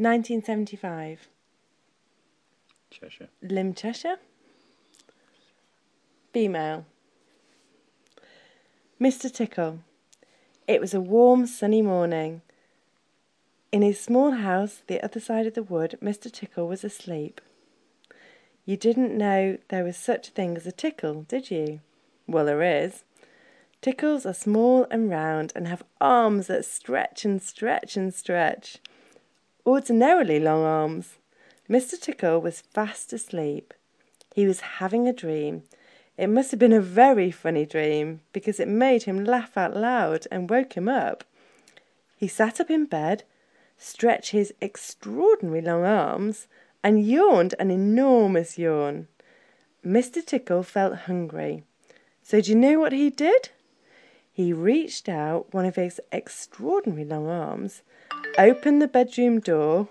1975. Cheshire. Lim Cheshire. Female. Mr. Tickle. It was a warm, sunny morning. In his small house, the other side of the wood, Mr. Tickle was asleep. You didn't know there was such a thing as a tickle, did you? Well, there is. Tickles are small and round and have arms that stretch and stretch and stretch. Ordinarily long arms. Mr. Tickle was fast asleep. He was having a dream. It must have been a very funny dream, because it made him laugh out loud and woke him up. He sat up in bed, stretched his extraordinary long arms, and yawned an enormous yawn. Mr. Tickle felt hungry. So do you know what he did? He reached out one of his extraordinary long arms, opened the bedroom door,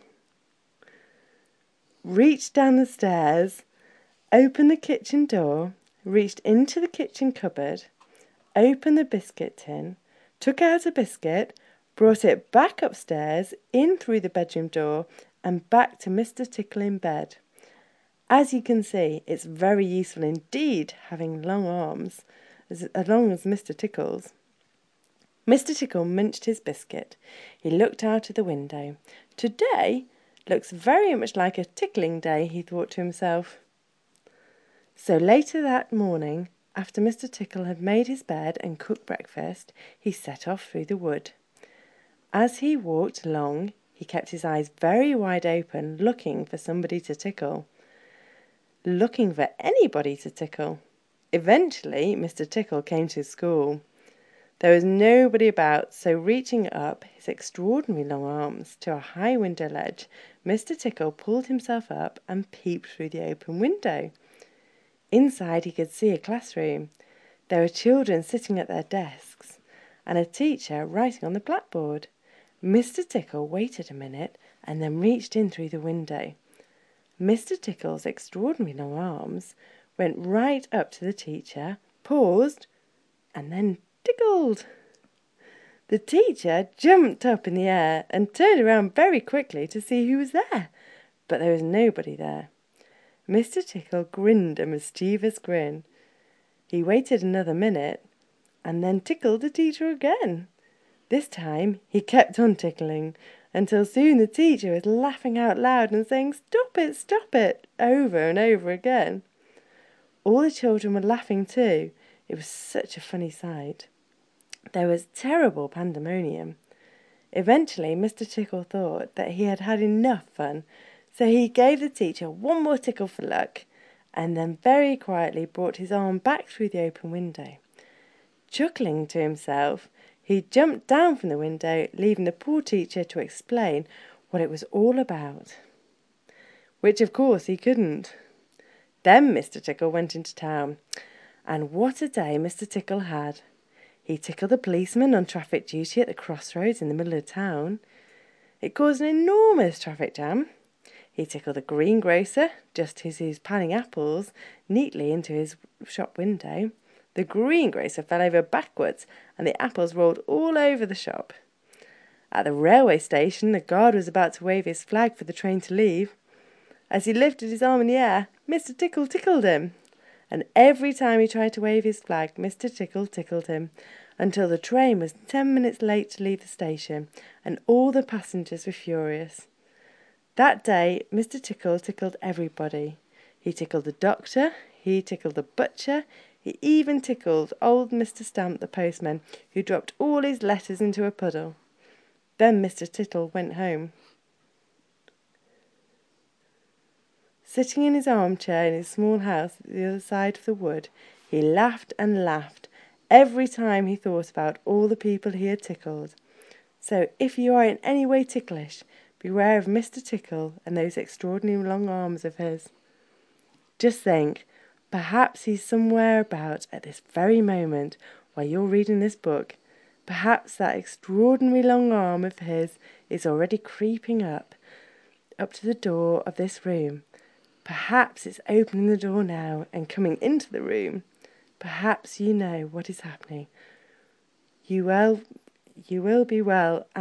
reached down the stairs, opened the kitchen door, reached into the kitchen cupboard, opened the biscuit tin, took out a biscuit, brought it back upstairs, in through the bedroom door, and back to Mr. Tickle in bed. As you can see, it's very useful indeed having long arms, as long as Mr. Tickle's. Mr. Tickle munched his biscuit. He looked out of the window. Today looks very much like a tickling day, he thought to himself. So later that morning, after Mr. Tickle had made his bed and cooked breakfast, he set off through the wood. As he walked along, he kept his eyes very wide open, looking for somebody to tickle. Looking for anybody to tickle. Eventually, Mr. Tickle came to school. There was nobody about, so reaching up his extraordinary long arms to a high window ledge, Mr. Tickle pulled himself up and peeped through the open window. Inside he could see a classroom. There were children sitting at their desks, and a teacher writing on the blackboard. Mr. Tickle waited a minute and then reached in through the window. Mr. Tickle's extraordinary long arms went right up to the teacher, paused, and then tickled. The teacher jumped up in the air and turned around very quickly to see who was there, but there was nobody there. Mr. Tickle grinned a mischievous grin. He waited another minute and then tickled the teacher again. This time he kept on tickling until soon the teacher was laughing out loud and saying, stop it," over and over again. All the children were laughing too. It was such a funny sight. There was terrible pandemonium. Eventually Mr. Tickle thought that he had had enough fun, so he gave the teacher one more tickle for luck, and then very quietly brought his arm back through the open window. Chuckling to himself, he jumped down from the window, leaving the poor teacher to explain what it was all about. Which, of course, he couldn't. Then Mr. Tickle went into town, and what a day Mr. Tickle had. He tickled the policeman on traffic duty at the crossroads in the middle of town. It caused an enormous traffic jam. He tickled the greengrocer, just as he was piling apples neatly into his shop window. The greengrocer fell over backwards, and the apples rolled all over the shop. At the railway station, the guard was about to wave his flag for the train to leave. As he lifted his arm in the air, Mr. Tickle tickled him. And every time he tried to wave his flag, Mr. Tickle tickled him, until the train was 10 minutes late to leave the station, and all the passengers were furious. That day, Mr. Tickle tickled everybody. He tickled the doctor, he tickled the butcher, he even tickled old Mr. Stamp the postman, who dropped all his letters into a puddle. Then Mr. Tickle went home. Sitting in his armchair in his small house at the other side of the wood, he laughed and laughed every time he thought about all the people he had tickled. So if you are in any way ticklish, beware of Mr. Tickle and those extraordinary long arms of his. Just think, perhaps he's somewhere about at this very moment while you're reading this book. Perhaps that extraordinary long arm of his is already creeping up to the door of this room. Perhaps it's opening the door now and coming into the room. Perhaps you know what is happening. You will be well.